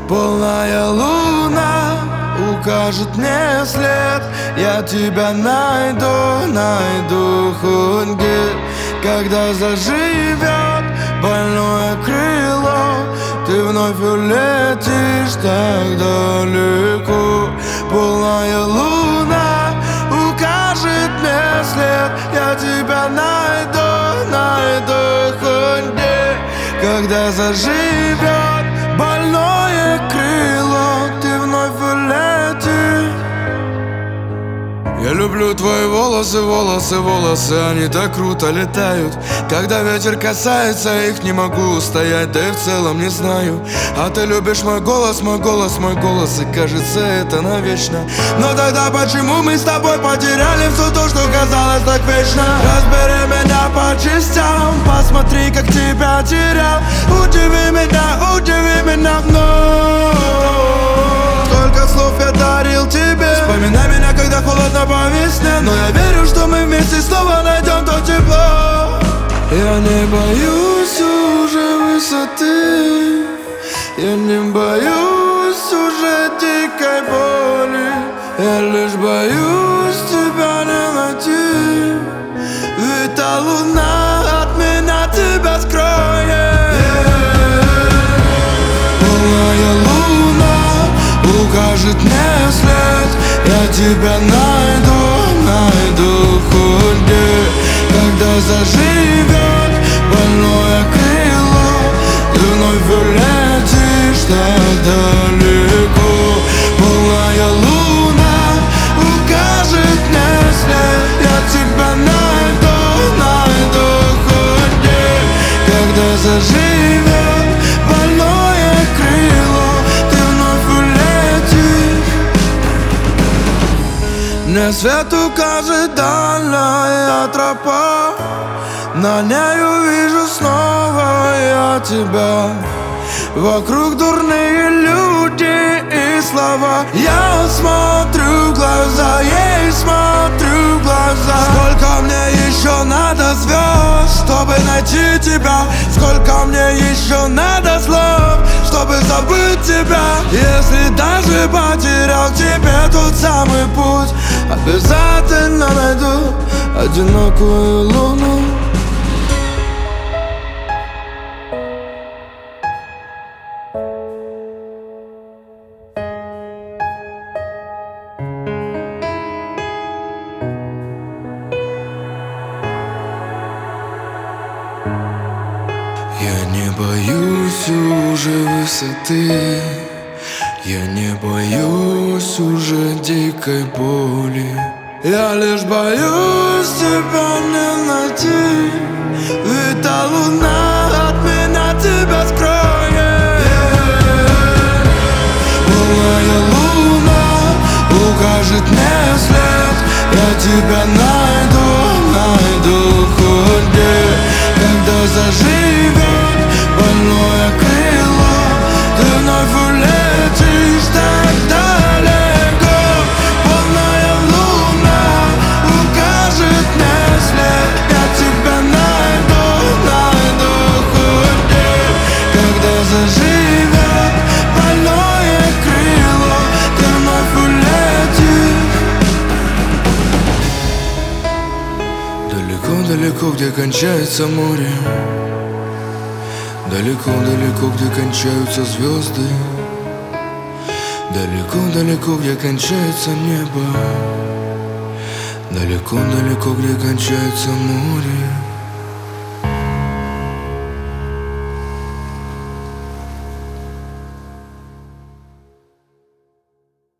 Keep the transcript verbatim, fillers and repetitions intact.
Полная луна укажет мне след. Я тебя найду, найду хоть где. Когда заживет больное крыло, ты вновь улетишь так далеко. Полная луна укажет мне след. Я тебя найду, найду хоть где. Когда заживет больное крыло, ты вновь улетишь. Я люблю твои волосы, волосы, волосы, они так круто летают. Когда ветер касается их, не могу устоять, да и в целом не знаю. А ты любишь мой голос, мой голос, мой голос, и кажется это навечно. Но тогда почему мы с тобой потеряли все то, что казалось так вечно? Разбери меня по частям, посмотри, как тебя терял. Удиви меня, удиви меня вновь. Сколько слов я дарил тебе. Вспоминай меня, когда холодно по весне. Но я верю, что мы вместе снова найдем то тепло. Я не боюсь уже высоты. Я не боюсь уже дикой боли. Я лишь боюсь тебя не найти. Ведь та луна от меня тебя скроет. Полная луна укажет мне след. Я тебя найду, найду хоть где. Когда заживет больное крыло, ты вновь улетишь так далеко. Полная луна укажет мне след. Я тебя найду, найду хоть где. Когда заживет больное крыло, ты вновь улетишь. Мне свет укажет дальняя тропа. На ней увижу снова я тебя. Вокруг дурные люди и слова. Я смотрю в глаза, ей смотрю в глаза. Сколько мне еще надо звезд, чтобы найти тебя? Сколько мне еще надо слов, чтобы забыть тебя? Если даже потерял тебе тот самый путь, обязательно найду одинокую луну. Я не боюсь уже высоты. Я не боюсь уже дикой боли. Я лишь боюсь тебя не найти. Ведь та луна от меня тебя скроет. Полная луна укажет мне след. Я тебя найду, найду хоть где. Когда заживет больное крыло, ты вновь улетишь так далеко. Полная луна укажет мне след. Я тебя найду, найду хоть где. Когда заживет больное крыло, ты вновь улетишь. Далеко-далеко, где кончается море. Далеко-далеко, где кончаются звезды. Далеко-далеко, где кончается небо. Далеко-далеко, где кончается море.